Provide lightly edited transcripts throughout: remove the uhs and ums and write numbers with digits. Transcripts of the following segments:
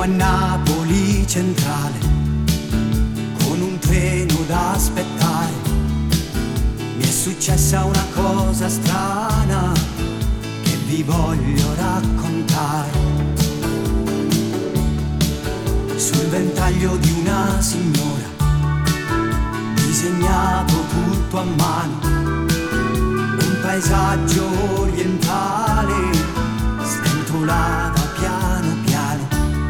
Siamo a Napoli centrale, con un treno da aspettare. Mi è successa una cosa strana che vi voglio raccontare. Sul ventaglio di una signora, disegnato tutto a mano, un paesaggio orientale sventolava piano piano.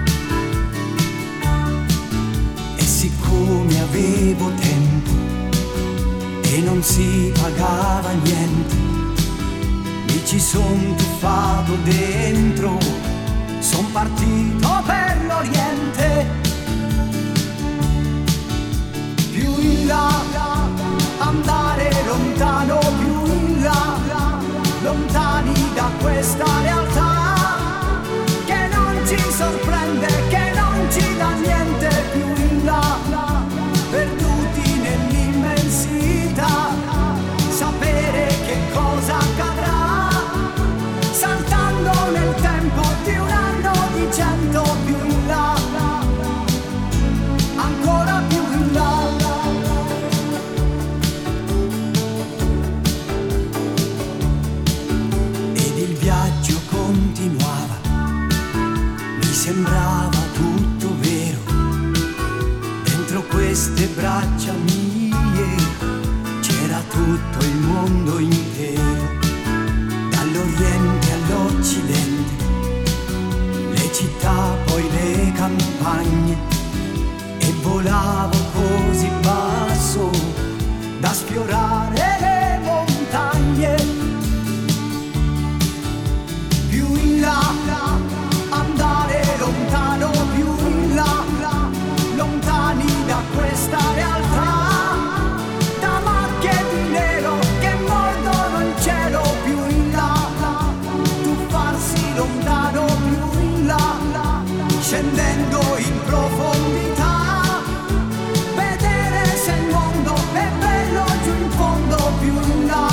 E siccome avevo tempo e non si pagava niente, mi ci son tuffato dentro, son partito per l'Oriente. Più in là, andare lontano, più in là, lontani da questa realtà che non ci sorprende, che non ci dà niente. Più in là, perduti nell'immensità, sapere che cosa accadrà, saltando nel tempo di un anno, di 100. Più in là, ancora più in là. Ed il viaggio continuava, mi sembrava tutto vero. Dentro queste braccia mie c'era tutto il mondo intero, dall'Oriente all'Occidente, le città, poi le campagne, e volavo così basso da sfiorare le montagne. Più in là, andare lontano, più in là, lontani da questa realtà, da macchie di nero che mordono il cielo. Più in là, tuffarsi lontano, più in là, scendendo in profondità, vedere se il mondo è bello giù in fondo. Più in là,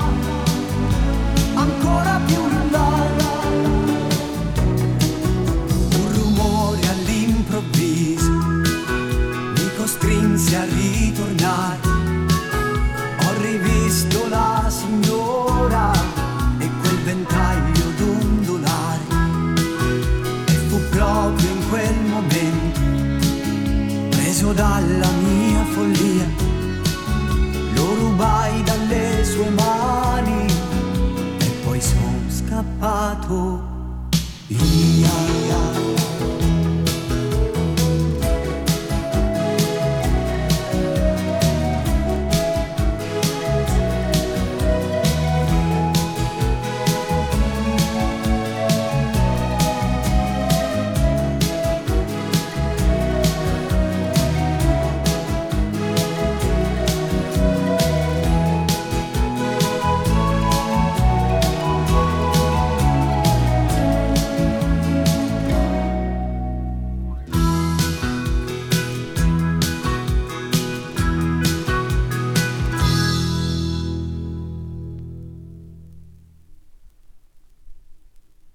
ancora più in là. Un rumore all'improvviso mi costrinse a ritornare. Ho rivisto la signora